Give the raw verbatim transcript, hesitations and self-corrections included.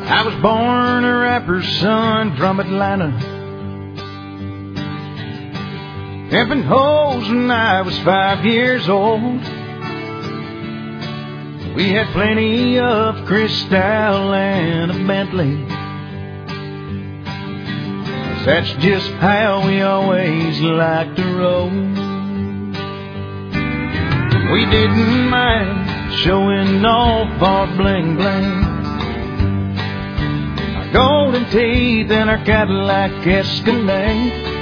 I was born a rapper's son from Atlanta, pimping hoes when I was five years old. We had plenty of Cristal and a Bentley. That's just how we always liked to roll. We didn't mind showing off our bling bling, our golden teeth and our Cadillac Escalade.